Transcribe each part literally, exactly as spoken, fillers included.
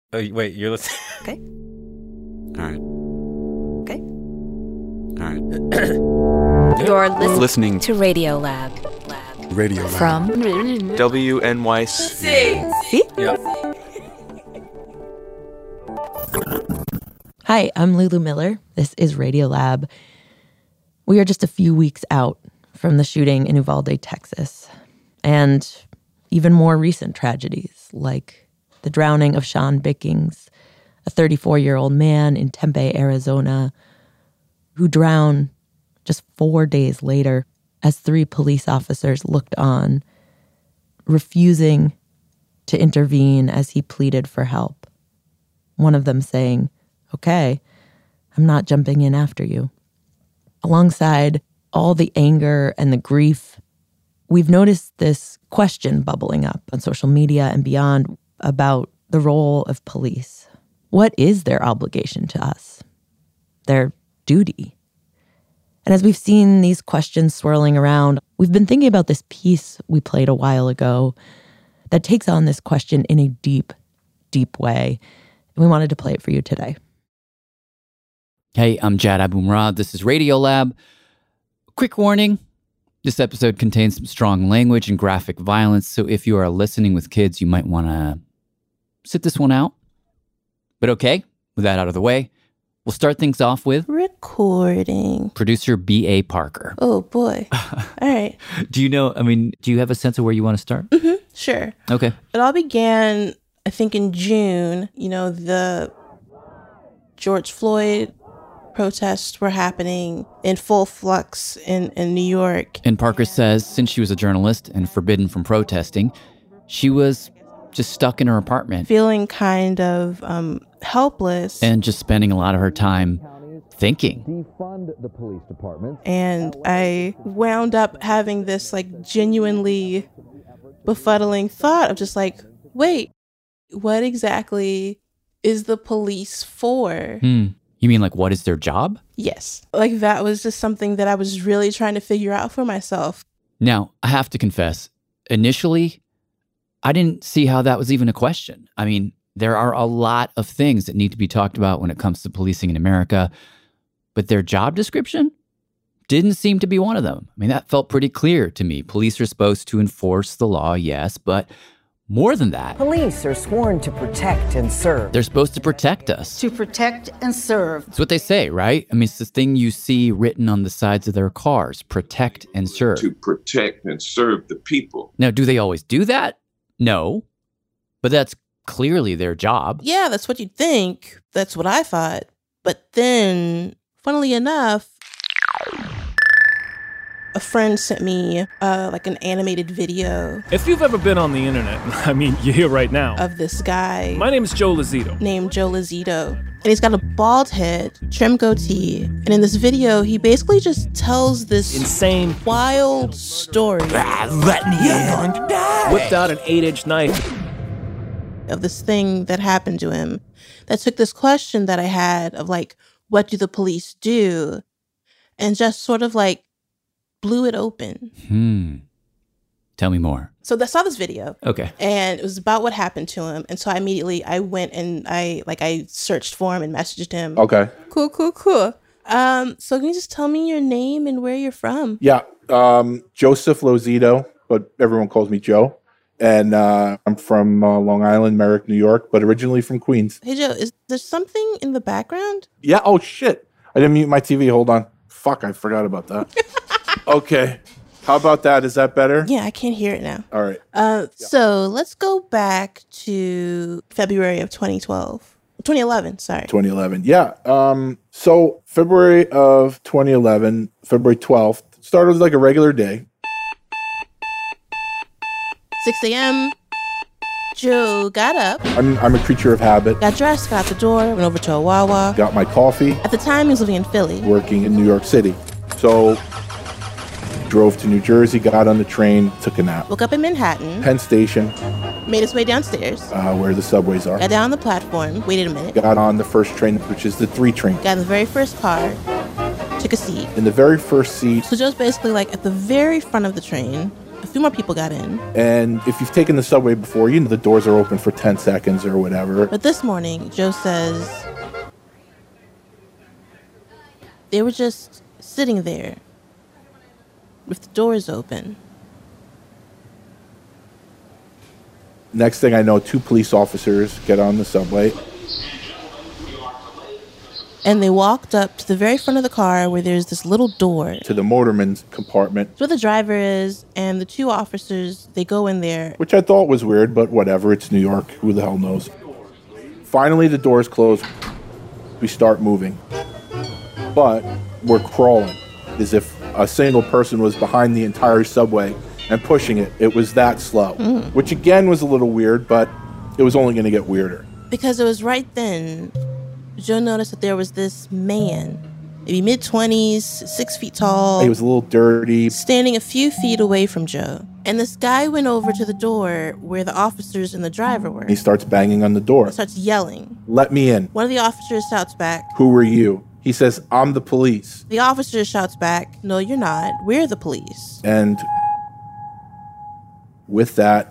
Oh, wait, you're listening? Okay. All right. Okay. All right. You're listening, Listening to Radio Lab. Lab. Radio Lab. From W N Y C. See? Yeah. Hi, I'm Lulu Miller. This is Radio Lab. We are just a few weeks out from the shooting in Uvalde, Texas, and even more recent tragedies like the drowning of Sean Bickings, a thirty-four-year-old man in Tempe, Arizona, who drowned just four days later as three police officers looked on, refusing to intervene as he pleaded for help. One of them saying, "Okay, I'm not jumping in after you." Alongside all the anger and the grief, we've noticed this question bubbling up on social media and beyond about the role of police. What is their obligation to us? Their duty? And as we've seen these questions swirling around, we've been thinking about this piece we played a while ago that takes on this question in a deep, deep way. And we wanted to play it for you today. Hey, I'm Jad Abumrad. This is Radio Lab. Quick warning. This episode contains some strong language and graphic violence, so if you are listening with kids, you might want to sit this one out. But okay, with that out of the way, we'll start things off with recording. Producer B A. Parker. Oh, boy. All right. Do you know, I mean, do you have a sense of where you want to start? Mm-hmm. Sure. Okay. It all began, I think, in June. You know, the George Floyd protests were happening in full flux in, in New York. And Parker says since she was a journalist and forbidden from protesting, she was just stuck in her apartment. Feeling kind of um, helpless. And just spending a lot of her time thinking. Defund the police department. And I wound up having this like genuinely befuddling thought of just like, wait, what exactly is the police for? Hmm. You mean like what is their job? Yes. Like that was just something that I was really trying to figure out for myself. Now, I have to confess, initially, I didn't see how that was even a question. I mean, there are a lot of things that need to be talked about when it comes to policing in America, but their job description didn't seem to be one of them. I mean, that felt pretty clear to me. Police are supposed to enforce the law, yes, but more than that. Police are sworn to protect and serve. They're supposed to protect us. To protect and serve. That's what they say, right? I mean, it's the thing you see written on the sides of their cars, protect and serve. To protect and serve the people. Now, do they always do that? No. But that's clearly their job. Yeah, that's what you'd think. That's what I thought. But then, funnily enough, a friend sent me uh, like an animated video. If you've ever been on the internet, I mean, you're here right now. Of this guy. My name is Joe Lazito. Named Joe Lazito. And he's got a bald head, trim goatee. And in this video, he basically just tells this insane, wild story. Let me in. Whipped out an eight-inch knife. Of this thing that happened to him. That took this question that I had of like, what do the police do? And just sort of like, blew it open. Hmm. Tell me more. So I saw this video. Okay. And it was about what happened to him. And so I immediately, I went and I, like, I searched for him and messaged him. Okay. Cool, cool, cool. Um, so can you just tell me your name and where you're from? Yeah. Um, Joseph Lozito, but everyone calls me Joe. And uh, I'm from uh, Long Island, Merrick, New York, but originally from Queens. Hey, Joe, is there something in the background? Yeah. Oh, shit. I didn't mute my T V. Hold on. Fuck, I forgot about that. Okay. How about that? Is that better? Yeah, I can't hear it now. All right. Uh, yeah. So let's go back to February of twenty twelve. twenty eleven, sorry. twenty eleven. Yeah. Um, so February of twenty eleven, February twelfth, started like a regular day. six a.m. Joe got up. I'm, I'm a creature of habit. Got dressed, got out the door, went over to a Wawa. Got my coffee. At the time, he was living in Philly. Working in New York City. So drove to New Jersey, got on the train, took a nap. Woke up in Manhattan. Penn Station. Made his way downstairs. Uh, where the subways are. Got down on the platform, waited a minute. Got on the first train, which is the three train. Got in the very first car, took a seat. In the very first seat. So Joe's basically like at the very front of the train, A few more people got in. And if you've taken the subway before, you know the doors are open for ten seconds or whatever. But this morning, Joe says they were just sitting there with the doors open. Next thing I know, two police officers get on the subway. And they walked up to the very front of the car where there's this little door. To the motorman's compartment. It's where the driver is, and the two officers, they go in there. Which I thought was weird, but whatever. It's New York. Who the hell knows? Finally, the doors close. We start moving. But we're crawling, as if a single person was behind the entire subway and pushing it. It was that slow. Mm. Which, again, was a little weird, but it was only going to get weirder. Because it was right then Joe noticed that there was this man, maybe mid-twenties, six feet tall. He was a little dirty. Standing a few feet away from Joe. And this guy went over to the door where the officers and the driver were. He starts banging on the door. He starts yelling. Let me in. One of the officers shouts back. Who are you? He says, I'm the police. The officer shouts back, no, you're not. We're the police. And with that,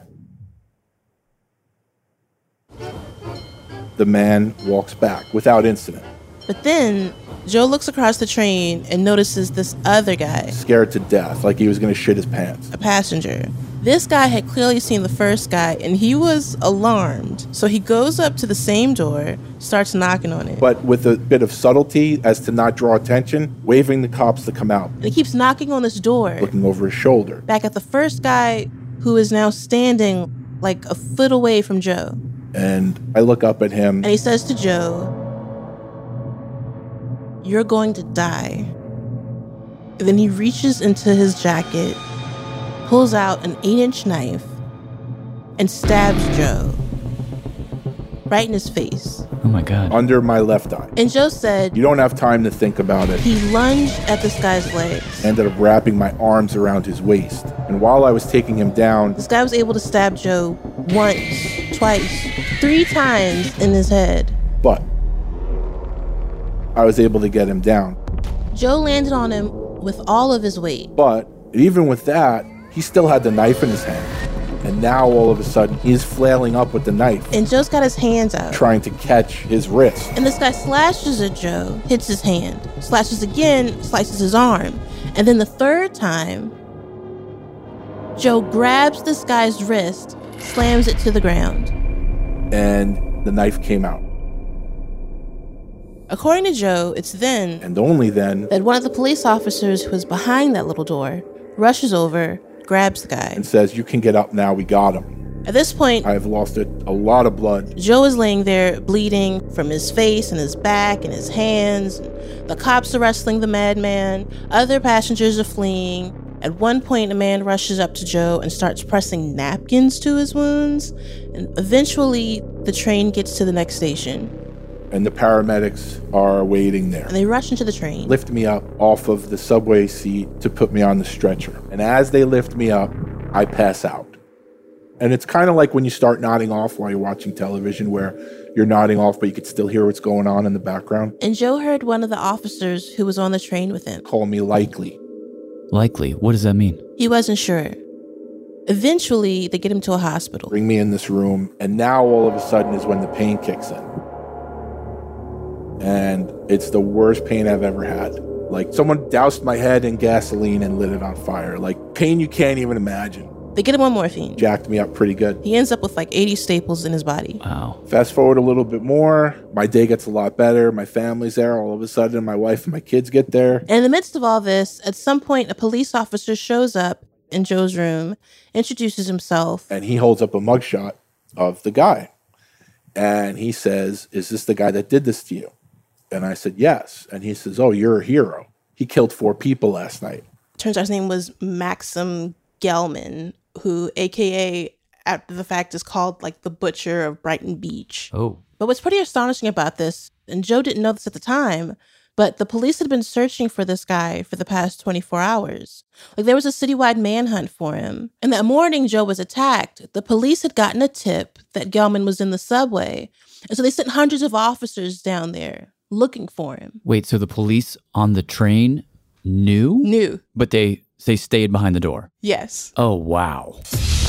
the man walks back without incident. But then Joe looks across the train and notices this other guy. Scared to death, like he was going to shit his pants. A passenger. This guy had clearly seen the first guy, and he was alarmed. So he goes up to the same door, starts knocking on it. But with a bit of subtlety as to not draw attention, waving the cops to come out. And he keeps knocking on this door. Looking over his shoulder. Back at the first guy, who is now standing like a foot away from Joe. And I look up at him. And he says to Joe, you're going to die. And then he reaches into his jacket, pulls out an eight-inch knife, and stabs Joe right in his face. Oh my God. Under my left eye. And Joe said, you don't have time to think about it. He lunged at this guy's legs. Ended up wrapping my arms around his waist. And while I was taking him down, this guy was able to stab Joe once, twice, three times in his head. But I was able to get him down. Joe landed on him with all of his weight. But even with that, he still had the knife in his hand. And now all of a sudden, he's flailing up with the knife. And Joe's got his hands out. Trying to catch his wrist. And this guy slashes at Joe, hits his hand, slashes again, slices his arm. And then the third time, Joe grabs this guy's wrist, slams it to the ground. And the knife came out. According to Joe, it's then, and only then, that one of the police officers who was behind that little door rushes over, grabs the guy, and says, you can get up now, we got him. At this point, I've lost a, a lot of blood. Joe is laying there bleeding from his face and his back and his hands. The cops are wrestling the madman. Other passengers are fleeing. At one point, a man rushes up to Joe and starts pressing napkins to his wounds. And eventually, the train gets to the next station. And the paramedics are waiting there. And they rush into the train. Lift me up off of the subway seat to put me on the stretcher. And as they lift me up, I pass out. And it's kind of like when you start nodding off while you're watching television, where you're nodding off, but you could still hear what's going on in the background. And Joe heard one of the officers who was on the train with him call me likely. Likely? What does that mean? He wasn't sure. Eventually, they get him to a hospital. Bring me in this room, and now all of a sudden is when the pain kicks in. And it's the worst pain I've ever had. Like someone doused my head in gasoline and lit it on fire. Like pain you can't even imagine. They get him on morphine. Jacked me up pretty good. He ends up with like eighty staples in his body. Wow. Fast forward a little bit more. My day gets a lot better. My family's there. All of a sudden, my wife and my kids get there. And in the midst of all this, at some point, a police officer shows up in Joe's room, introduces himself. And he holds up a mugshot of the guy. And he says, is this the guy that did this to you? And I said, yes. And he says, oh, you're a hero. He killed four people last night. Turns out his name was Maxim Gelman, who, A K A, after the fact, is called like the Butcher of Brighton Beach. Oh. But what's pretty astonishing about this, and Joe didn't know this at the time, but the police had been searching for this guy for the past twenty-four hours. Like there was a citywide manhunt for him. And that morning Joe was attacked, the police had gotten a tip that Gelman was in the subway. And so they sent hundreds of officers down there looking for him. Wait, so the police on the train knew? Knew. But they They stayed behind the door. Yes. Oh, wow.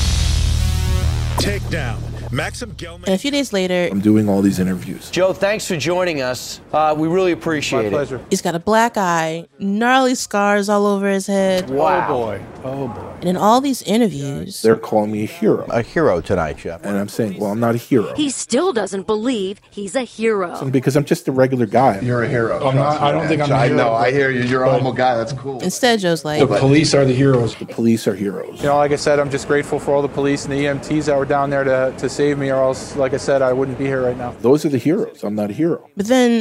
Takedown. Maxim Gelman. And a few days later, I'm doing all these interviews. Joe, thanks for joining us. Uh, we really appreciate it. My pleasure. he's got a black eye, gnarly scars all over his head. Wow. Oh, boy. Oh, boy. And in all these interviews, They're calling me a hero. A hero tonight, Chef. And I'm saying, well, I'm not a hero. He still doesn't believe he's a hero. Because I'm just a regular guy. You're a hero. I'm not, I don't think I'm a I hero. know. I hear you. You're a humble guy. That's cool. instead, Joe's like, The police are the heroes. The police are heroes. You know, like I said, I'm just grateful for all the police and the E M Ts that were down there to, to save me, or else, like I said, I wouldn't be here right now. Those are the heroes. I'm not a hero. But then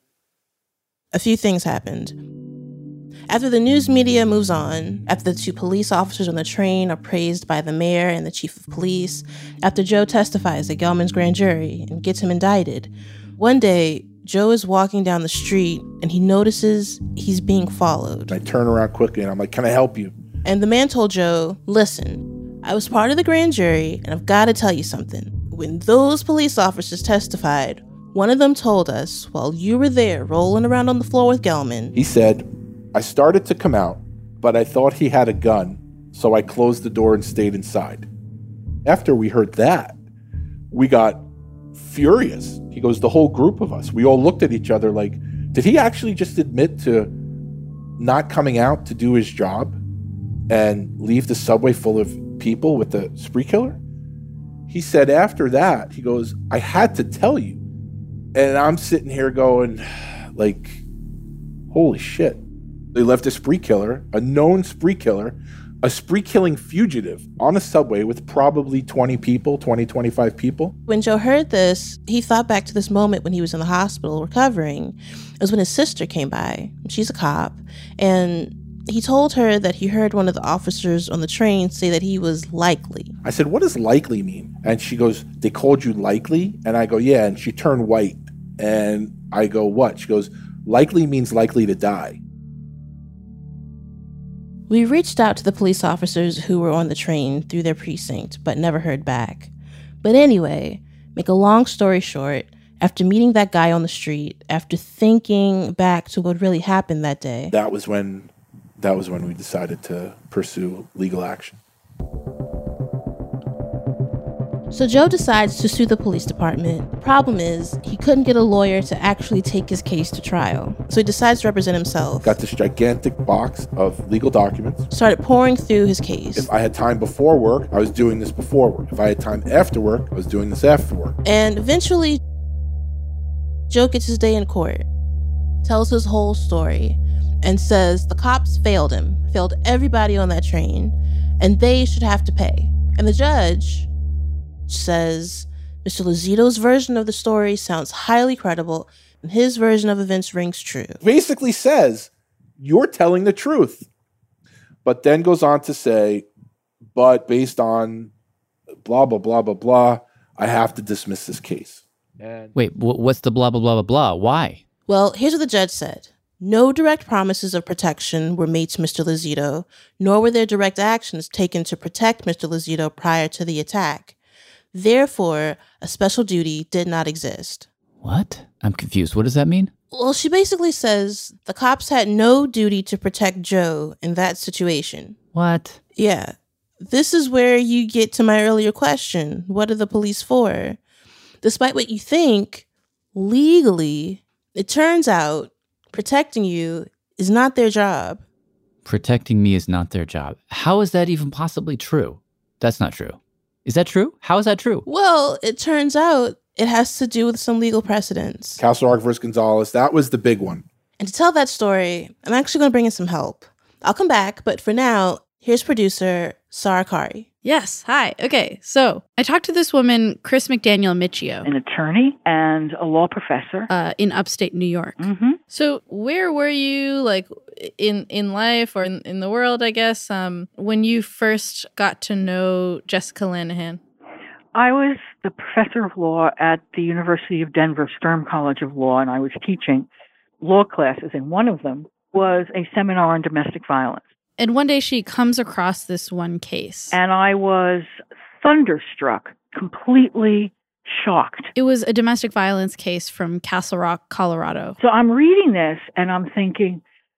a few things happened. After the news media moves on, after the two police officers on the train are praised by the mayor and the chief of police, after Joe testifies at Gelman's grand jury and gets him indicted, one day, Joe is walking down the street and he notices he's being followed. I turn around quickly and I'm like, can I help you? And the man told Joe, listen, I was part of the grand jury and I've got to tell you something. When those police officers testified, one of them told us while you were there rolling around on the floor with Gelman, He said, I started to come out, but I thought he had a gun, so I closed the door and stayed inside. After we heard that, we got furious. He goes, the whole group of us, we all looked at each other like, did he actually just admit to not coming out to do his job and leave the subway full of people with the spree killer? He said after that, he goes, I had to tell you. And I'm sitting here going, like, holy shit. They left a spree killer, a known spree killer, a spree-killing fugitive on a subway with probably twenty people, twenty, twenty-five people. When Joe heard this, he thought back to this moment when he was in the hospital recovering. It was when his sister came by. She's a cop. And he told her that he heard one of the officers on the train say that he was likely. I said, what does likely mean? And she goes, they called you likely? And I go, yeah. And she turned white. And I go, what? She goes, likely means likely to die. We reached out to the police officers who were on the train through their precinct, but never heard back. But anyway, make a long story short, after meeting that guy on the street, after thinking back to what really happened that day, That was when, that was when we decided to pursue legal action. So Joe decides to sue the police department. The problem is, he couldn't get a lawyer to actually take his case to trial. So he decides to represent himself. Got this gigantic box of legal documents. Started pouring through his case. If I had time before work, I was doing this before work. If I had time after work, I was doing this after work. And eventually, Joe gets his day in court, tells his whole story, and says the cops failed him, failed everybody on that train, and they should have to pay. And the judge says Mister Lozito's version of the story sounds highly credible, and his version of events rings true. Basically says, you're telling the truth. But then goes on to say, but based on blah, blah, blah, blah, blah, I have to dismiss this case. And Wait, wh- what's the blah, blah, blah, blah, blah? Why? Well, here's what the judge said. No direct promises of protection were made to Mister Lozito, nor were there direct actions taken to protect Mister Lozito prior to the attack. Therefore, a special duty did not exist. What? I'm confused. What does that mean? Well, she basically says the cops had no duty to protect Joe in that situation. What? Yeah. This is where you get to my earlier question. What are the police for? Despite what you think, legally, it turns out protecting you is not their job. Protecting me is not their job. How is that even possibly true? That's not true. Is that true? How is that true? Well, it turns out it has to do with some legal precedents. Castle Rock versus Gonzalez, that was the big one. And to tell that story, I'm actually going to bring in some help. I'll come back, but for now, here's producer Sarah Kari. Yes. Hi. Okay. So I talked to this woman, Chris McDaniel Michio, an attorney and a law professor uh, in upstate New York. Mm-hmm. So where were you, like, in in life or in, in the world, I guess, um, when you first got to know Jessica Lanahan? I was the professor of law at the University of Denver Sturm College of Law, and I was teaching law classes, and one of them was a seminar on domestic violence. And one day she comes across this one case. And I was thunderstruck, completely shocked. It was a domestic violence case from Castle Rock, Colorado. So I'm reading this and I'm thinking,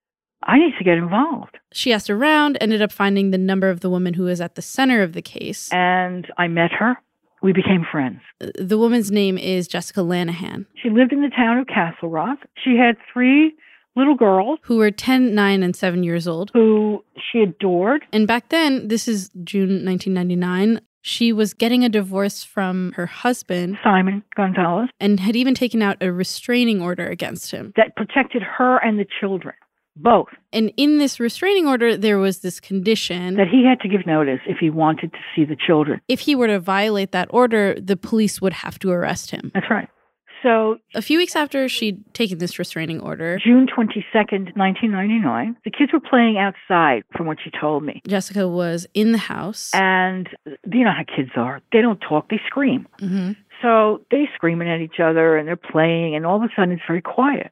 I need to get involved. She asked around, ended up finding the number of the woman who was at the center of the case. And I met her. We became friends. The woman's name is Jessica Lanahan. She lived in the town of Castle Rock. She had three little girls. Who were ten, nine, and seven years old. Who she adored. And back then, this is June nineteen ninety-nine, she was getting a divorce from her husband, Simon Gonzalez, and had even taken out a restraining order against him. That protected her and the children, both. And in this restraining order, there was this condition that he had to give notice if he wanted to see the children. If he were to violate that order, the police would have to arrest him. That's right. So a few weeks after she'd taken this restraining order, June twenty-second, nineteen ninety-nine, the kids were playing outside, from what she told me. Jessica was in the house. And you know how kids are. They don't talk, they scream. Mm-hmm. So they're screaming at each other and they're playing, and all of a sudden it's very quiet.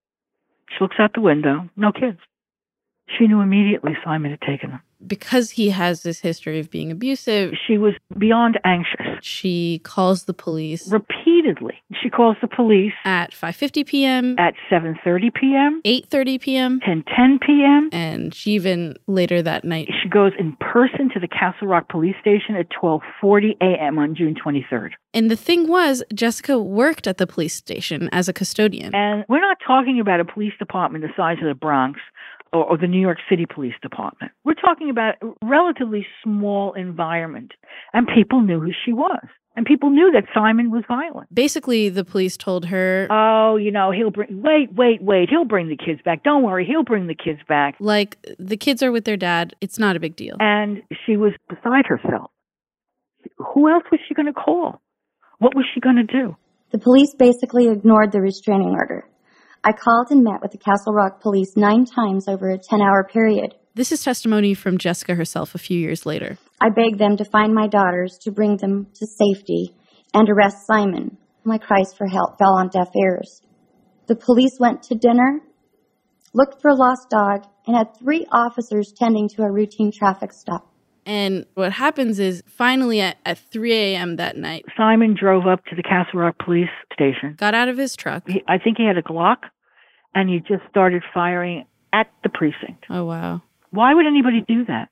She looks out the window, no kids. She knew immediately Simon had taken them. Because he has this history of being abusive, she was beyond anxious. She calls the police. Repeatedly. She calls the police. At five fifty p.m. At seven thirty p.m. eight thirty p.m. ten ten p.m. And she even later that night. She goes in person to the Castle Rock police station at twelve forty a.m. on June twenty-third. And the thing was, Jessica worked at the police station as a custodian. And we're not talking about a police department the size of the Bronx or, or the New York City Police Department. We're talking about a relatively small environment. And people knew who she was. And people knew that Simon was violent. Basically, the police told her, oh, you know, he'll bring, wait, wait, wait, he'll bring the kids back. Don't worry, he'll bring the kids back. Like, the kids are with their dad. It's not a big deal. And she was beside herself. Who else was she going to call? What was she going to do? The police basically ignored the restraining order. I called and met with the Castle Rock police nine times over a ten-hour period. This is testimony from Jessica herself a few years later. I begged them to find my daughters, to bring them to safety, and arrest Simon. My cries for help fell on deaf ears. The police went to dinner, looked for a lost dog, and had three officers tending to a routine traffic stop. And what happens is, finally at, at three a.m. that night, Simon drove up to the Castle Rock police station. Got out of his truck. He, I think he had a Glock, and he just started firing at the precinct. Oh, wow. Why would anybody do that?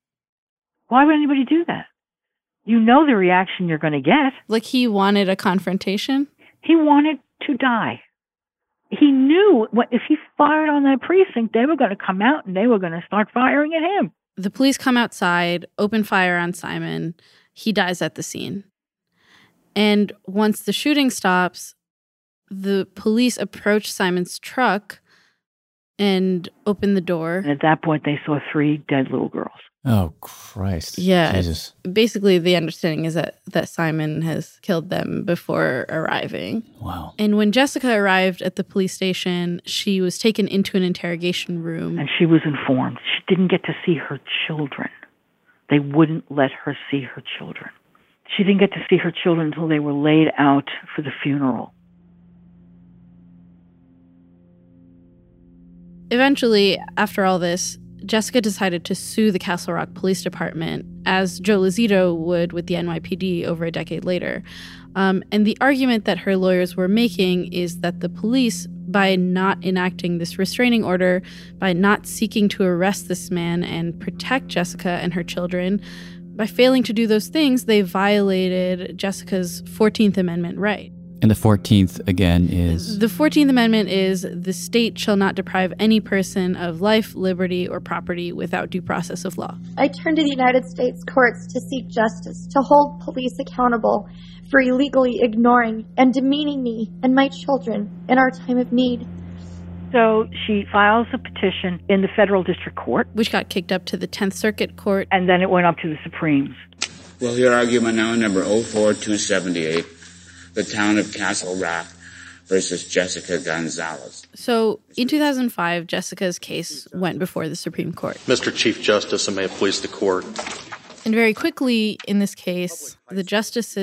Why would anybody do that? You know the reaction you're going to get. Like he wanted a confrontation? He wanted to die. He knew what, if he fired on that precinct, they were going to come out and they were going to start firing at him. The police come outside, open fire on Simon. He dies at the scene. And once the shooting stops, the police approach Simon's truck and open the door. And at that point, they saw three dead little girls. Oh, Christ. Yeah. Jesus. Basically, the understanding is that, that Simon has killed them before arriving. Wow. And when Jessica arrived at the police station, she was taken into an interrogation room. And she was informed. She didn't get to see her children. They wouldn't let her see her children. She didn't get to see her children until they were laid out for the funeral. Eventually, after all this, Jessica decided to sue the Castle Rock Police Department, as Joe Lozito would with the N Y P D over a decade later. Um, and the argument that her lawyers were making is that the police, by not enacting this restraining order, by not seeking to arrest this man and protect Jessica and her children, by failing to do those things, they violated Jessica's fourteenth Amendment right. And the fourteenth, again, is? The fourteenth Amendment is, the state shall not deprive any person of life, liberty, or property without due process of law. I turned to the United States courts to seek justice, to hold police accountable for illegally ignoring and demeaning me and my children in our time of need. So she files a petition in the federal district court, which got kicked up to the tenth Circuit Court. And then it went up to the Supremes. We'll hear argument now, number oh four two seventy-eight. The town of Castle Rock versus Jessica Gonzalez. So in two thousand five, Jessica's case went before the Supreme Court. Mister Chief Justice, and may it please the court. And very quickly in this case, the justices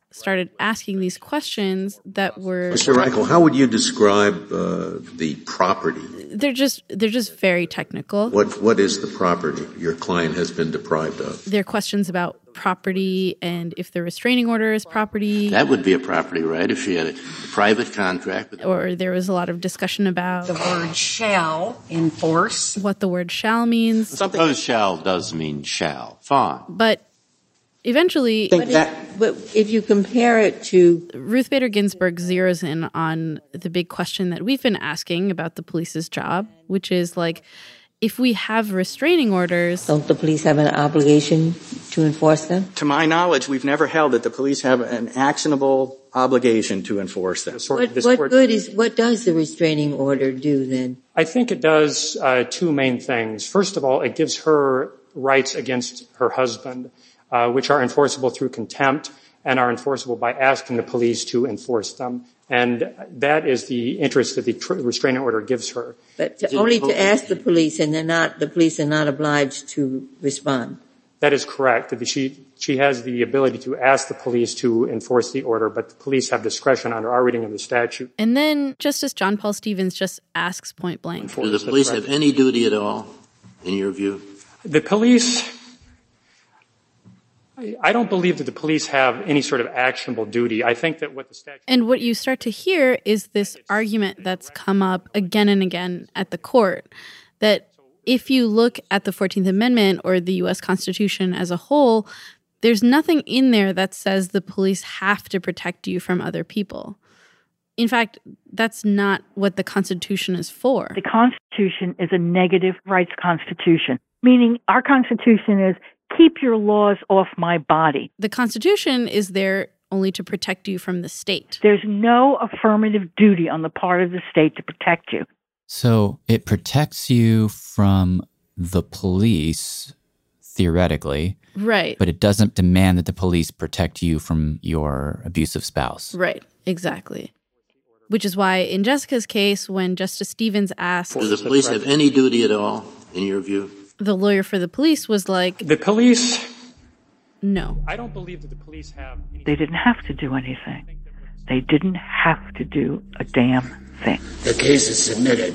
started asking these questions that were Mister Reichel, how would you describe uh, the property? They're just they're just very technical. What what is the property your client has been deprived of? There are questions about property and if the restraining order is property. That would be a property right if she had a private contract. With or there was a lot of discussion about the word shall enforce. What the word shall means. Suppose shall does mean shall. Fine. But eventually, but, it, but if you compare it to Ruth Bader Ginsburg zeroes in on the big question that we've been asking about the police's job, which is like, if we have restraining orders, don't the police have an obligation to enforce them? To my knowledge, we've never held that the police have an actionable obligation to enforce them. What, what court, good is what does the restraining order do then? I think it does uh, two main things. First of all, it gives her rights against her husband. Uh, which are enforceable through contempt and are enforceable by asking the police to enforce them. And that is the interest that the tr- restraining order gives her. But to, only to ask the police, and they're not, the police are not obliged to respond. That is correct. She, she has the ability to ask the police to enforce the order, but the police have discretion under our reading of the statute. And then Justice John Paul Stevens just asks point blank. Do the police have any duty at all, in your view? The police... I don't believe that the police have any sort of actionable duty. I think that what the statute... And what you start to hear is this argument that's come up again and again at the court, that if you look at the fourteenth Amendment or the U S Constitution as a whole, there's nothing in there that says the police have to protect you from other people. In fact, that's not what the Constitution is for. The Constitution is a negative rights constitution, meaning our Constitution is keep your laws off my body. The Constitution is there only to protect you from the state. There's no affirmative duty on the part of the state to protect you. So it protects you from the police, theoretically. Right. But it doesn't demand that the police protect you from your abusive spouse. Right. Exactly. Which is why in Jessica's case, when Justice Stevens asked... Do the police have any duty at all, in your view? The lawyer for the police was like... The police... No. I don't believe that the police have... They didn't have to do anything. They didn't have to do a damn thing. The case is submitted.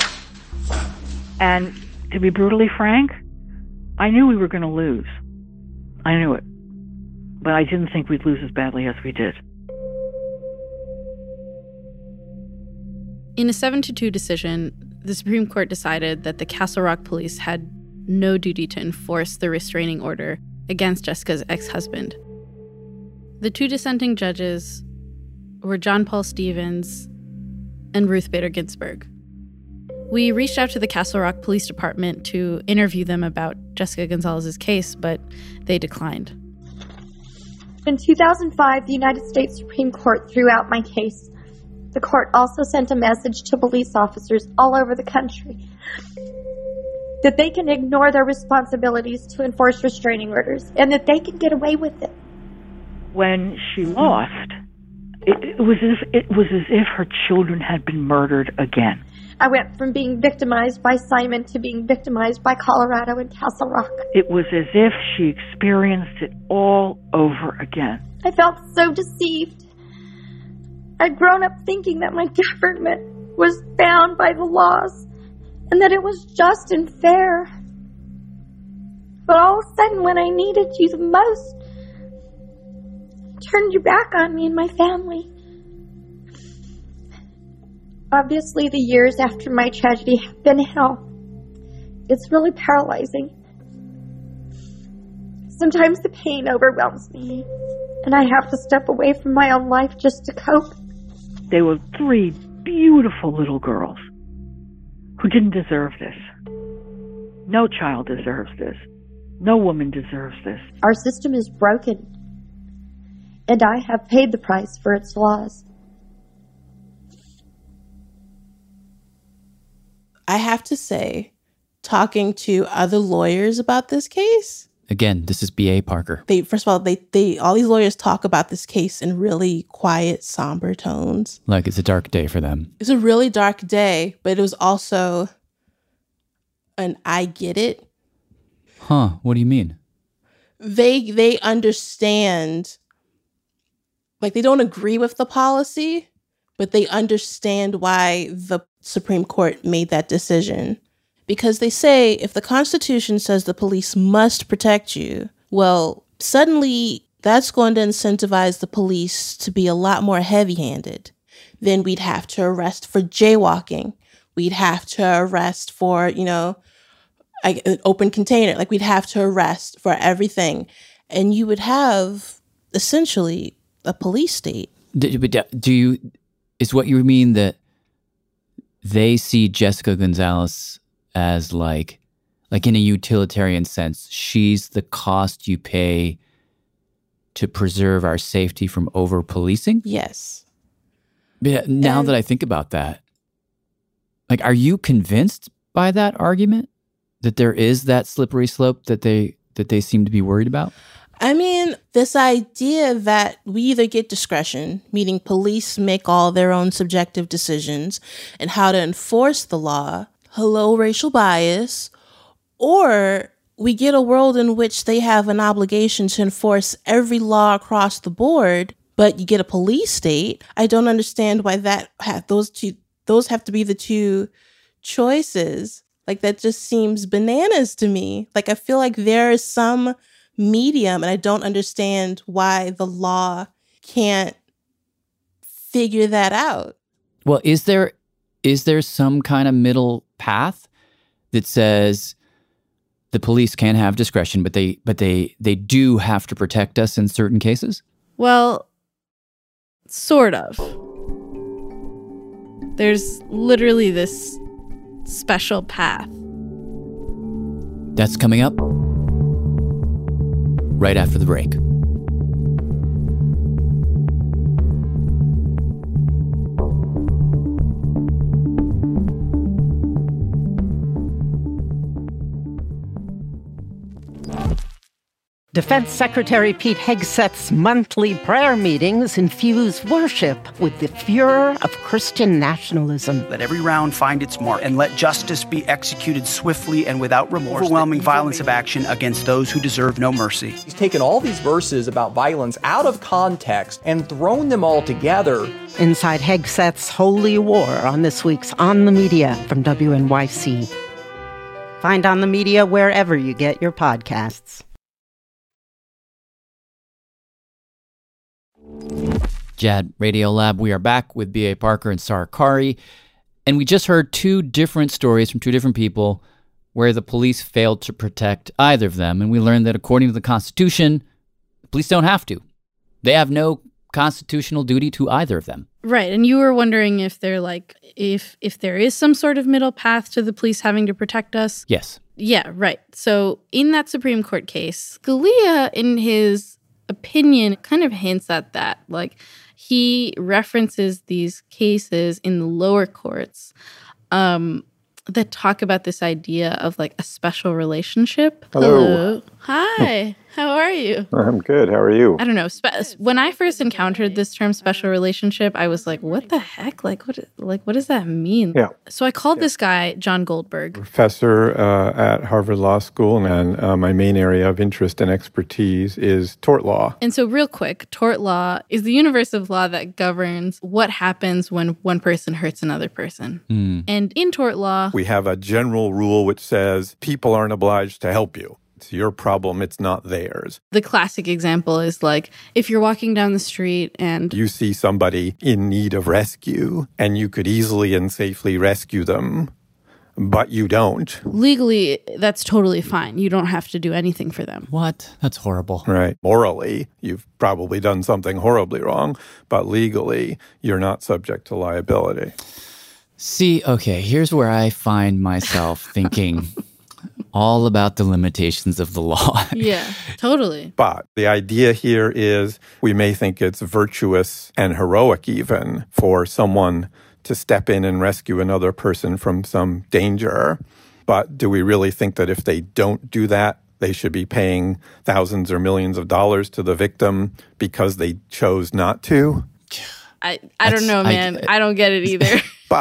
And to be brutally frank, I knew we were going to lose. I knew it. But I didn't think we'd lose as badly as we did. In a seven to two decision, the Supreme Court decided that the Castle Rock police had no duty to enforce the restraining order against Jessica's ex-husband. The two dissenting judges were John Paul Stevens and Ruth Bader Ginsburg. We reached out to the Castle Rock Police Department to interview them about Jessica Gonzalez's case, but they declined. In two thousand five, the United States Supreme Court threw out my case. The court also sent a message to police officers all over the country that they can ignore their responsibilities to enforce restraining orders and that they can get away with it. When she lost, it, it was as if, it was as if her children had been murdered again. I went from being victimized by Simon to being victimized by Colorado and Castle Rock. It was as if she experienced it all over again. I felt so deceived. I'd grown up thinking that my government was bound by the laws and that it was just and fair. But all of a sudden, when I needed you the most, turned your back on me and my family. Obviously, the years after my tragedy have been hell. It's really paralyzing. Sometimes the pain overwhelms me, and I have to step away from my own life just to cope. They were three beautiful little girls who didn't deserve this. No child deserves this. No woman deserves this. Our system is broken, and I have paid the price for its flaws. I have to say, talking to other lawyers about this case. Again, this is B A Parker. They first of all, they they all these lawyers talk about this case in really quiet, somber tones. Like it's a dark day for them. It's a really dark day, but it was also an I get it. Huh, what do you mean? They they understand like they don't agree with the policy, but they understand why the Supreme Court made that decision. Because they say if the Constitution says the police must protect you, well, suddenly that's going to incentivize the police to be a lot more heavy-handed. Then we'd have to arrest for jaywalking. We'd have to arrest for, you know, like an open container. Like we'd have to arrest for everything. And you would have essentially a police state. Do, do you, is what you mean that they see Jessica Gonzalez as like, like in a utilitarian sense, she's the cost you pay to preserve our safety from over-policing? Yes. Yeah, now and, that I think about that, like, are you convinced by that argument that there is that slippery slope that they that they seem to be worried about? I mean, this idea that we either get discretion, meaning police make all their own subjective decisions and how to enforce the law, hello, racial bias, or we get a world in which they have an obligation to enforce every law across the board, but you get a police state. I don't understand why that ha- those two those have to be the two choices. Like, that just seems bananas to me. Like, I feel like there is some medium, and I don't understand why the law can't figure that out. Well, is there is there some kind of middle path that says the police can have discretion, but they but they they do have to protect us in certain cases? Well, sort of. There's literally this special path. That's coming up right after the break. Defense Secretary Pete Hegseth's monthly prayer meetings infuse worship with the furor of Christian nationalism. Let every round find its mark, and let justice be executed swiftly and without remorse. Overwhelming violence of action against those who deserve no mercy. He's taken all these verses about violence out of context and thrown them all together. Inside Hegseth's Holy War on this week's On the Media from W N Y C. Find On the Media wherever you get your podcasts. Jad Radio Lab, we are back with B A. Parker and Sarah Qari, and we just heard two different stories from two different people where the police failed to protect either of them, and we learned that according to the Constitution, the police don't have to. They have no constitutional duty to either of them. Right, and you were wondering if they're like, if if there is some sort of middle path to the police having to protect us? Yes. Yeah, right. So in that Supreme Court case, Scalia, in his opinion, kind of hints at that. Like, he references these cases in the lower courts um, that talk about this idea of like a special relationship. Hello. Hello. Hi. How are you? I'm good. How are you? I don't know. Spe- when I first encountered this term special relationship, I was like, what the heck? Like, what, like, what does that mean? Yeah. So I called yeah. this guy John Goldberg. Professor uh, at Harvard Law School, and uh, my main area of interest and expertise is tort law. And so real quick, tort law is the universe of law that governs what happens when one person hurts another person. Mm. And in tort law, we have a general rule which says people aren't obliged to help you. It's your problem, it's not theirs. The classic example is like, if you're walking down the street and you see somebody in need of rescue, and you could easily and safely rescue them, but you don't. Legally, that's totally fine. You don't have to do anything for them. What? That's horrible. Right. Morally, you've probably done something horribly wrong, but legally, you're not subject to liability. See, okay, here's where I find myself thinking all about the limitations of the law. Yeah, totally. But the idea here is we may think it's virtuous and heroic even for someone to step in and rescue another person from some danger. But do we really think that if they don't do that, they should be paying thousands or millions of dollars to the victim because they chose not to? I, I don't know, man. I, I, I don't get it either. But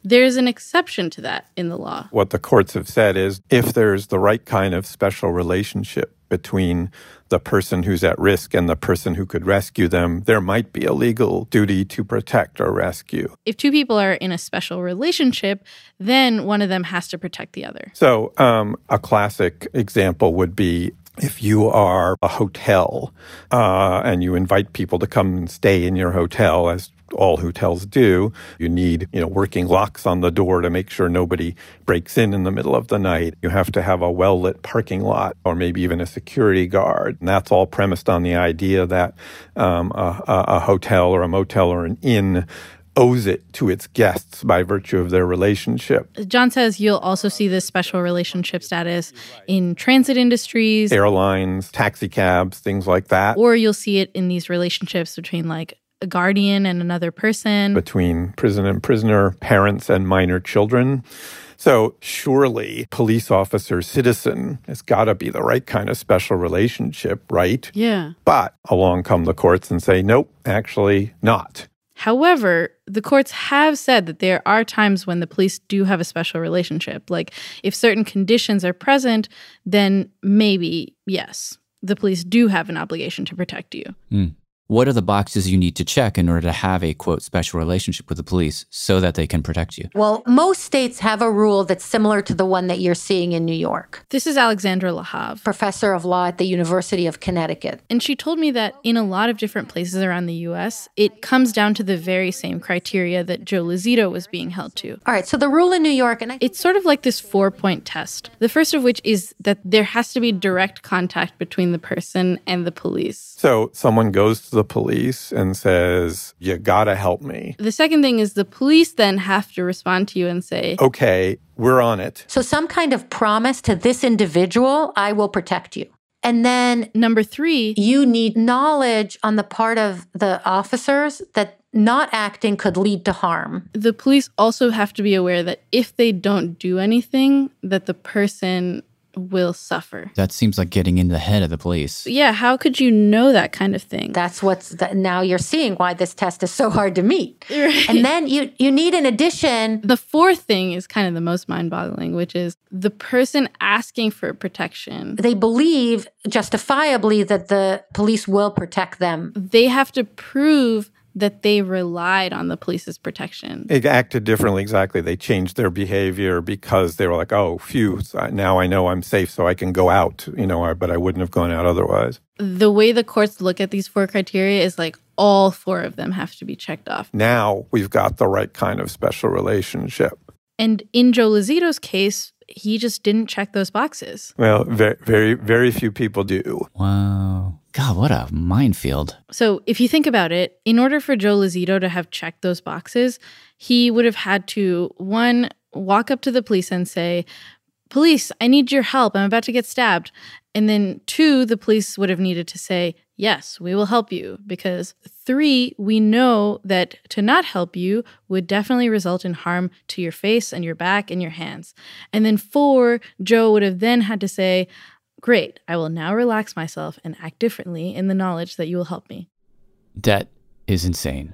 There's an exception to that in the law. What the courts have said is if there's the right kind of special relationship between the person who's at risk and the person who could rescue them, there might be a legal duty to protect or rescue. If two people are in a special relationship, then one of them has to protect the other. So um, a classic example would be if you are a hotel uh, and you invite people to come and stay in your hotel, as all hotels do, you need, you know, working locks on the door to make sure nobody breaks in in the middle of the night. You have to have a well-lit parking lot or maybe even a security guard. And that's all premised on the idea that um, a, a hotel or a motel or an inn owes it to its guests by virtue of their relationship. John says you'll also see this special relationship status in transit industries, airlines, taxi cabs, things like that. Or you'll see it in these relationships between like a guardian and another person. Between prison and prisoner, parents and minor children. So surely police officer citizen has got to be the right kind of special relationship, right? Yeah. But along come the courts and say, nope, actually not. However, the courts have said that there are times when the police do have a special relationship. Like if certain conditions are present, then maybe, yes, the police do have an obligation to protect you. Mm. What are the boxes you need to check in order to have a, quote, special relationship with the police so that they can protect you? Well, most states have a rule that's similar to the one that you're seeing in New York. This is Alexandra Lahav, professor of law at the University of Connecticut. And she told me that in a lot of different places around the U S, it comes down to the very same criteria that Joe Lozito was being held to. All right, so the rule in New York, and I- it's sort of like this four-point test. The first of which is that there has to be direct contact between the person and the police. So someone goes to the police and says, you gotta help me. The second thing is the police then have to respond to you and say, okay, we're on it. So some kind of promise to this individual, I will protect you. And then number three, you need knowledge on the part of the officers that not acting could lead to harm. The police also have to be aware that if they don't do anything, that the person will suffer. That seems like getting in the head of the police. Yeah, how could you know that kind of thing? That's what's the, now you're seeing why this test is so hard to meet. Right. And then you you need in addition, the fourth thing is kind of the most mind-boggling, which is the person asking for protection. They believe justifiably that the police will protect them. They have to prove that they relied on the police's protection. It acted differently, exactly. They changed their behavior because they were like, oh, phew, now I know I'm safe so I can go out, you know, but I wouldn't have gone out otherwise. The way the courts look at these four criteria is like all four of them have to be checked off. Now we've got the right kind of special relationship. And in Joe Lozito's case, he just didn't check those boxes. Well, very, very, very few people do. Wow. God, what a minefield. So if you think about it, in order for Joe Lozito to have checked those boxes, he would have had to, one, walk up to the police and say, police, I need your help. I'm about to get stabbed. And then two, the police would have needed to say, yes, we will help you. Because three, we know that to not help you would definitely result in harm to your face and your back and your hands. And then four, Joe would have then had to say, great, I will now relax myself and act differently in the knowledge that you will help me. That is insane.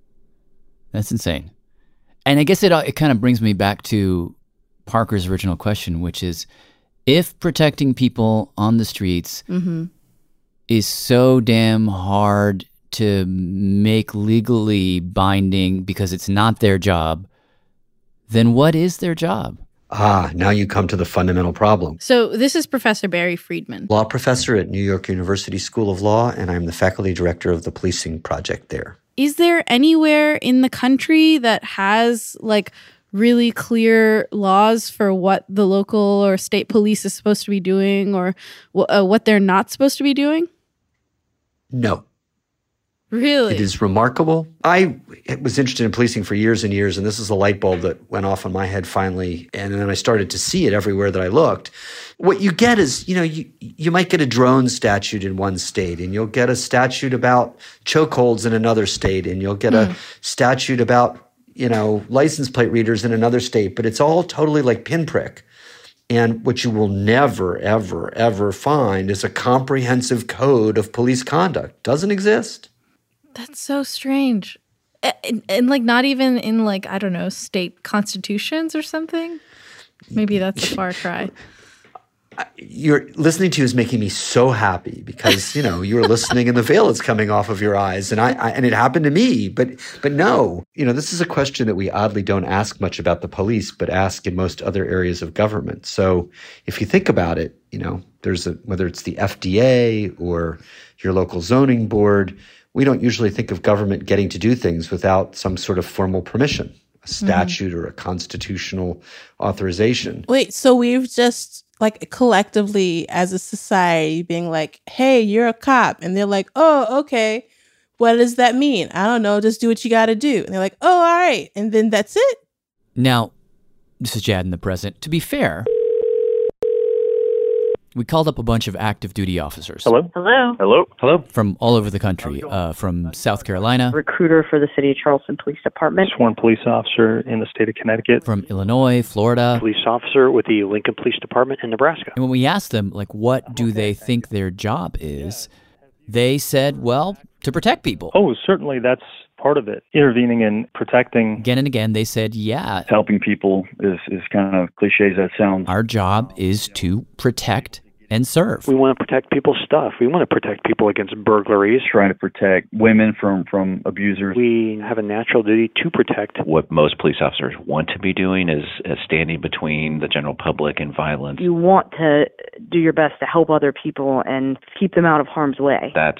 That's insane. And I guess it it kind of brings me back to Parker's original question, which is, if protecting people on the streets mm-hmm. is so damn hard to make legally binding because it's not their job, then what is their job? Ah, now you come to the fundamental problem. So this is Professor Barry Friedman. Law professor at New York University School of Law, and I'm the faculty director of the policing project there. Is there anywhere in the country that has like really clear laws for what the local or state police is supposed to be doing or uh, what they're not supposed to be doing? No. Really? It is remarkable. I was interested in policing for years and years, and this is a light bulb that went off on my head finally, and then I started to see it everywhere that I looked. What you get is, you know, you, you might get a drone statute in one state, and you'll get a statute about chokeholds in another state, and you'll get mm. a statute about, you know, license plate readers in another state, but it's all totally like pinprick. And what you will never, ever, ever find is a comprehensive code of police conduct. Doesn't exist. That's so strange. And, and like not even in like, I don't know, state constitutions or something? Maybe that's a far cry. You're listening to you is making me so happy because, you know, you were listening and the veil is coming off of your eyes. And I, I and it happened to me. But but no, you know, this is a question that we oddly don't ask much about the police, but ask in most other areas of government. So if you think about it, you know, there's a, whether it's the F D A or your local zoning board, we don't usually think of government getting to do things without some sort of formal permission, a statute mm-hmm. or a constitutional authorization. Wait, so we've just like collectively as a society being like, hey, you're a cop. And they're like, oh, okay. What does that mean? I don't know. Just do what you got to do. And they're like, oh, all right. And then that's it. Now, this is Jad in the present. To be fair, we called up a bunch of active duty officers. Hello? Hello? Hello? Hello? From all over the country, uh, from South Carolina. Recruiter for the City of Charleston Police Department. Sworn police officer in the state of Connecticut. From Illinois, Florida. Police officer with the Lincoln Police Department in Nebraska. And when we asked them, like, what do they think their job is, they said, well, to protect people. Oh, certainly that's part of it. Intervening and protecting. Again and again, they said, yeah. Helping people is, is kind of cliche as that sounds. Our job is to protect and serve. We want to protect people's stuff. We want to protect people against burglaries. Trying to protect women from, from abusers. We have a natural duty to protect. What most police officers want to be doing is, is standing between the general public and violence. You want to do your best to help other people and keep them out of harm's way. That's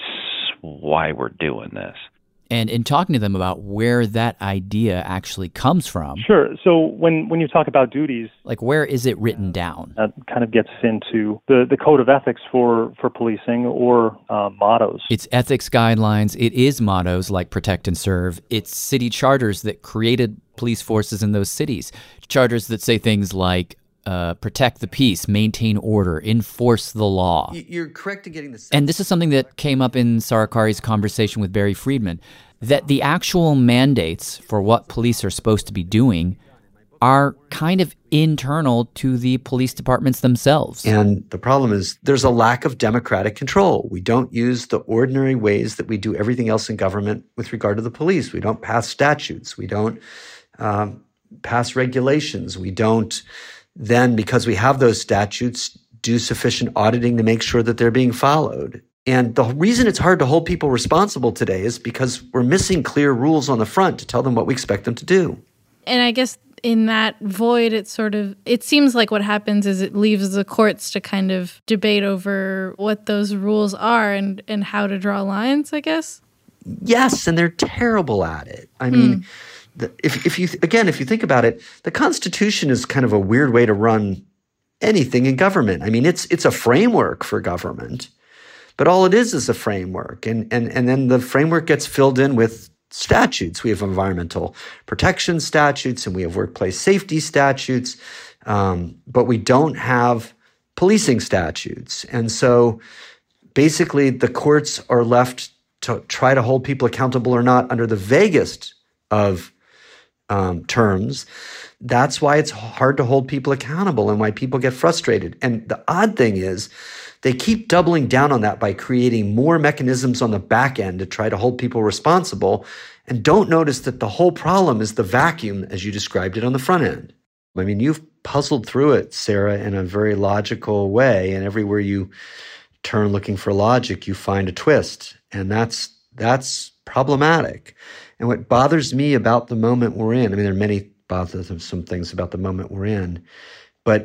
why we're doing this. And in talking to them about where that idea actually comes from. Sure. So when, when you talk about duties. Like, where is it written down? That kind of gets into the, the code of ethics for, for policing or uh, mottos. It's ethics guidelines. It is mottos like protect and serve. It's city charters that created police forces in those cities. Charters that say things like, Uh, protect the peace, maintain order, enforce the law. You're correct in getting the sense. And this is something that came up in Sarikari's conversation with Barry Friedman, that the actual mandates for what police are supposed to be doing are kind of internal to the police departments themselves. And the problem is there's a lack of democratic control. We don't use the ordinary ways that we do everything else in government with regard to the police. We don't pass statutes. We don't um, pass regulations. We don't then, because we have those statutes, do sufficient auditing to make sure that they're being followed. And the reason it's hard to hold people responsible today is because we're missing clear rules on the front to tell them what we expect them to do. And I guess in that void, it sort of, it seems like what happens is it leaves the courts to kind of debate over what those rules are and, and how to draw lines, I guess. Yes, and they're terrible at it. I mean, mm. The, if, if you again, if you think about it, the Constitution is kind of a weird way to run anything in government. I mean, it's it's a framework for government, but all it is is a framework, and and and then the framework gets filled in with statutes. We have environmental protection statutes, and we have workplace safety statutes, um, but we don't have policing statutes, and so basically the courts are left to try to hold people accountable or not under the vaguest of Um, terms. That's why it's hard to hold people accountable and why people get frustrated. And the odd thing is they keep doubling down on that by creating more mechanisms on the back end to try to hold people responsible and don't notice that the whole problem is the vacuum as you described it on the front end. I mean, you've puzzled through it, Sarah, in a very logical way. And everywhere you turn looking for logic, you find a twist. And that's that's problematic. And what bothers me about the moment we're in, I mean, there are many bothersome things about the moment we're in, but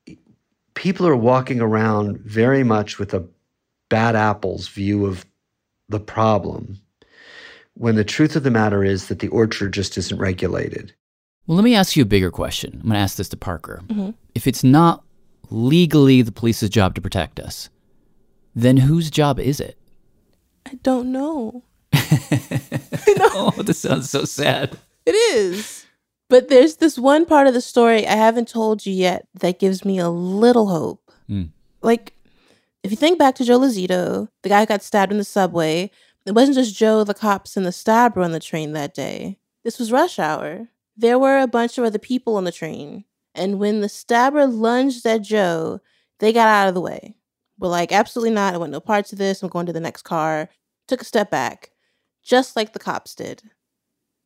people are walking around very much with a bad apples view of the problem, when the truth of the matter is that the orchard just isn't regulated. Well, let me ask you a bigger question. I'm going to ask this to Parker. Mm-hmm. If it's not legally the police's job to protect us, then whose job is it? I don't know. Oh, this sounds so sad. It is. But there's this one part of the story I haven't told you yet that gives me a little hope. Mm. Like, if you think back to Joe Lozito, the guy who got stabbed in the subway, it wasn't just Joe, the cops, and the stabber on the train that day. This was rush hour. There were a bunch of other people on the train. And when the stabber lunged at Joe, they got out of the way. We're like, absolutely not. I want no parts of this. I'm going to the next car. Took a step back. Just like the cops did.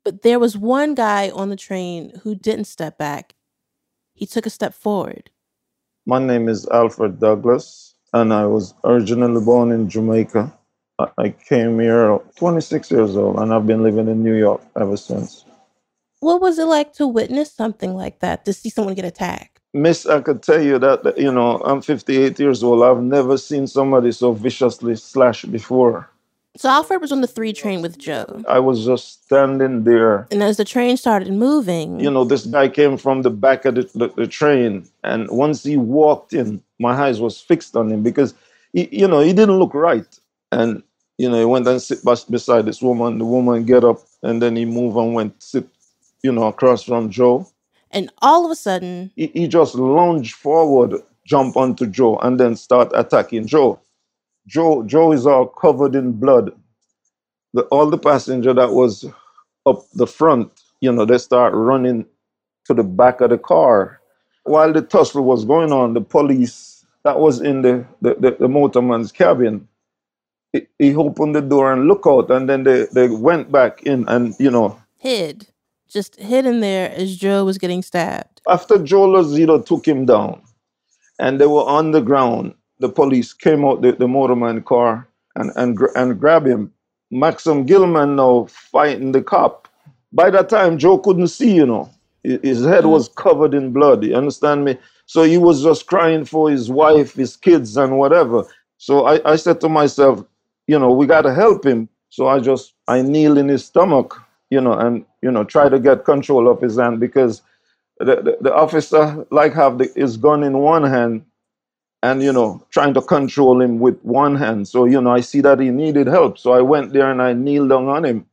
But there was one guy on the train who didn't step back. He took a step forward. My name is Alfred Douglas, and I was originally born in Jamaica. I came here twenty-six years old, and I've been living in New York ever since. What was it like to witness something like that, to see someone get attacked? Miss, I could tell you that, you know, I'm fifty-eight years old. I've never seen somebody so viciously slashed before. So Alfred was on the three train with Joe. I was just standing there. And as the train started moving... You know, this guy came from the back of the, the, the train. And once he walked in, my eyes was fixed on him because, he, you know, he didn't look right. And, you know, he went and sit beside this woman. The woman get up and then he moved and went sit, you know, across from Joe. And all of a sudden... He, he just lunged forward, jump onto Joe, and then start attacking Joe. Joe, Joe is all covered in blood. The, all the passenger that was up the front, you know, they start running to the back of the car. While the tussle was going on, the police that was in the, the, the, the motorman's cabin, he, he opened the door and looked out, and then they, they went back in and, you know... Hid. Just hid in there as Joe was getting stabbed. After Joe Lozito took him down, and they were on the ground, the police came out the, the motorman car and, and, and grabbed him. Maxim Gilman now fighting the cop. By that time, Joe couldn't see, you know. His head was covered in blood, you understand me? So he was just crying for his wife, his kids, and whatever. So I, I said to myself, you know, we got to help him. So I just, I kneel in his stomach, you know, and, you know, try to get control of his hand because the, the, the officer like have the, his gun in one hand and, you know, trying to control him with one hand. So, you know, I see that he needed help. So I went there and I kneeled down on him.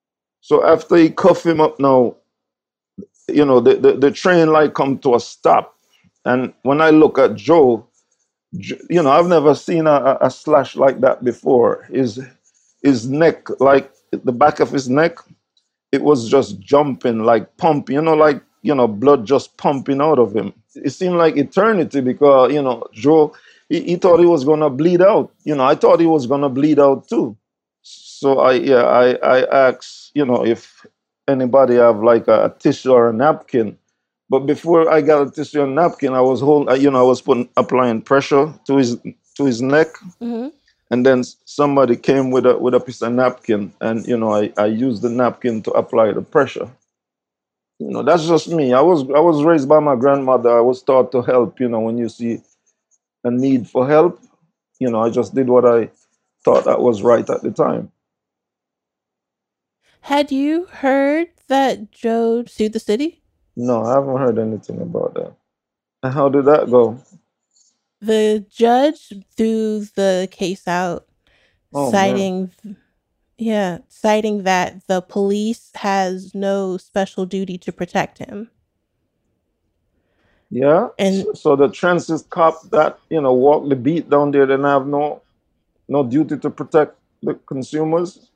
So after he cuffed him up now, you know, the, the, the train like come to a stop. And when I look at Joe, you know, I've never seen a, a slash like that before. His, his neck, like the back of his neck, it was just jumping, like pumping, you know, like, you know, blood just pumping out of him. It seemed like eternity because, you know, Joe, he, he thought he was going to bleed out. You know, I thought he was going to bleed out too. So I, yeah, I, I asked, you know, if anybody have like a, a tissue or a napkin. But before I got a tissue and napkin, I was holding, you know, I was putting, applying pressure to his, to his neck. Mm-hmm. And then somebody came with a with a piece of napkin, and you know, I, I used the napkin to apply the pressure. You know, that's just me. I was I was raised by my grandmother. I was taught to help. You know, when you see a need for help, you know, I just did what I thought that was right at the time. Had you heard that Joe sued the city? No, I haven't heard anything about that. And how did that go? The judge threw the case out, Oh, citing, yeah, citing that the police has no special duty to protect him. Yeah. And so, so the transit cop that, you know, walk the beat down there, then have no no duty to protect the consumers.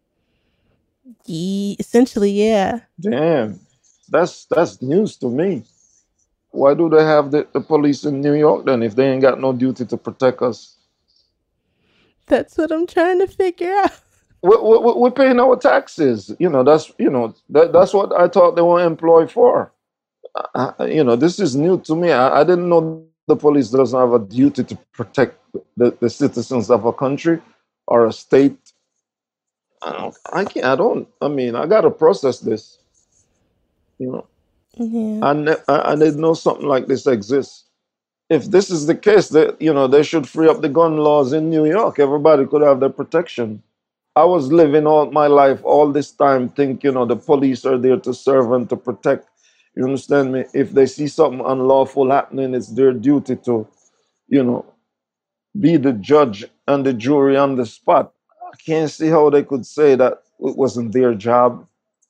He, essentially, yeah. Damn, that's that's news to me. Why do they have the, the police in New York then if they ain't got no duty to protect us? That's what I'm trying to figure out. We're, we're, we're paying our taxes. You know, that's, you know, that, that's what I thought they were employed for. Uh, you know, this is new to me. I, I didn't know the police doesn't have a duty to protect the, the citizens of a country or a state. I don't, I can't, I don't, I mean, I got to process this, you know. Yeah. I, ne- I, I didn't know something like this exists. If this is the case, that, you know, they should free up the gun laws in New York. Everybody could have their protection. I was living all my life, all this time, think, you know, the police are there to serve and to protect. You understand me? If they see something unlawful happening, it's their duty to, you know, be the judge and the jury on the spot. I can't see how they could say that it wasn't their job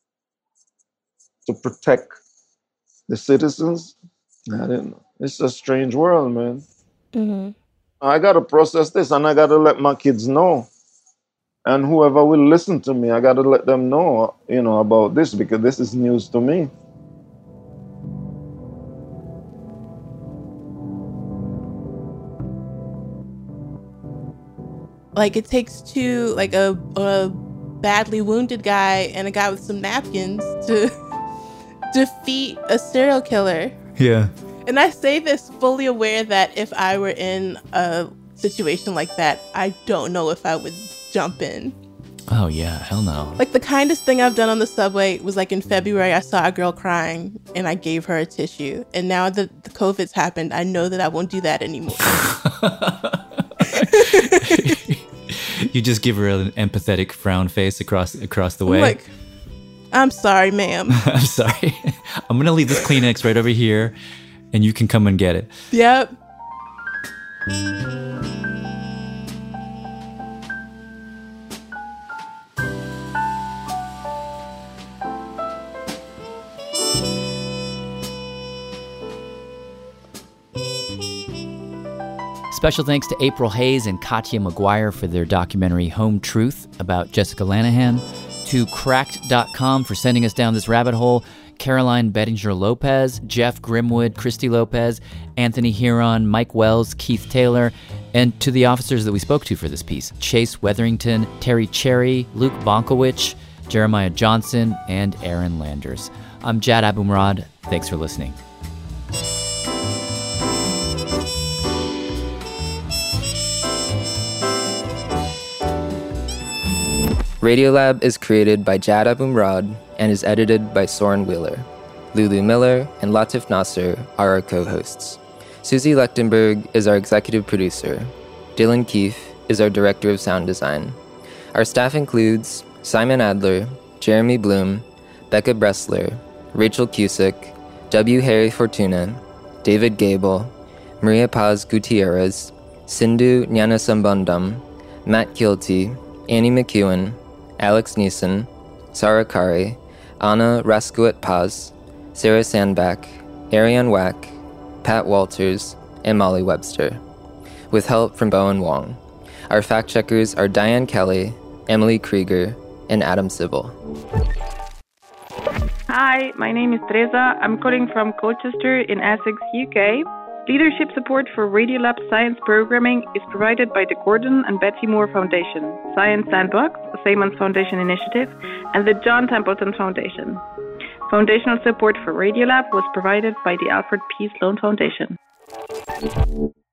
to protect the citizens. I didn't know. It's a strange world, man. Mm-hmm. I got to process this and I got to let my kids know. And whoever will listen to me, I got to let them know, you know, about this because this is news to me. Like it takes two, like a, a badly wounded guy and a guy with some napkins to defeat a serial killer. Yeah. And I say this fully aware that if I were in a situation like that, I don't know if I would jump in. Oh, yeah. Hell no. Like, the kindest thing I've done on the subway was, like, in February, I saw a girl crying and I gave her a tissue. And now that the COVID's happened, I know that I won't do that anymore. You just give her an empathetic frown face across across the way. I'm like, I'm sorry, ma'am. I'm sorry. I'm going to leave this Kleenex right over here and you can come and get it. Yep. Special thanks to April Hayes and Katya McGuire for their documentary Home Truth about Jessica Lanahan, to Cracked dot com for sending us down this rabbit hole, Caroline Bettinger-Lopez, Jeff Grimwood, Christy Lopez, Anthony Huron, Mike Wells, Keith Taylor, and to the officers that we spoke to for this piece, Chase Weatherington, Terry Cherry, Luke Bonkowicz, Jeremiah Johnson, and Aaron Landers. I'm Jad Abumrad. Thanks for listening. Radiolab is created by Jad Abumrad and is edited by Soren Wheeler. Lulu Miller and Latif Nasser are our co-hosts. Susie Lechtenberg is our executive producer. Dylan Keefe is our director of sound design. Our staff includes Simon Adler, Jeremy Bloom, Becca Bressler, Rachel Cusick, W. Harry Fortuna, David Gable, Maria Paz Gutierrez, Sindhu Nyanasambandam, Matt Kilty, Annie McEwen, Alex Neeson, Sarah Kari, Anna Raskowit-Paz, Sarah Sandbach, Ariane Wack, Pat Walters, and Molly Webster, with help from Bowen Wong. Our fact-checkers are Diane Kelly, Emily Krieger, and Adam Sybil. Hi, my name is Teresa. I'm calling from Colchester in Essex, U K. Leadership support for Radiolab Science Programming is provided by the Gordon and Betty Moore Foundation, Science Sandbox, a Simons Foundation initiative, and the John Templeton Foundation. Foundational support for Radiolab was provided by the Alfred P. Sloan Foundation.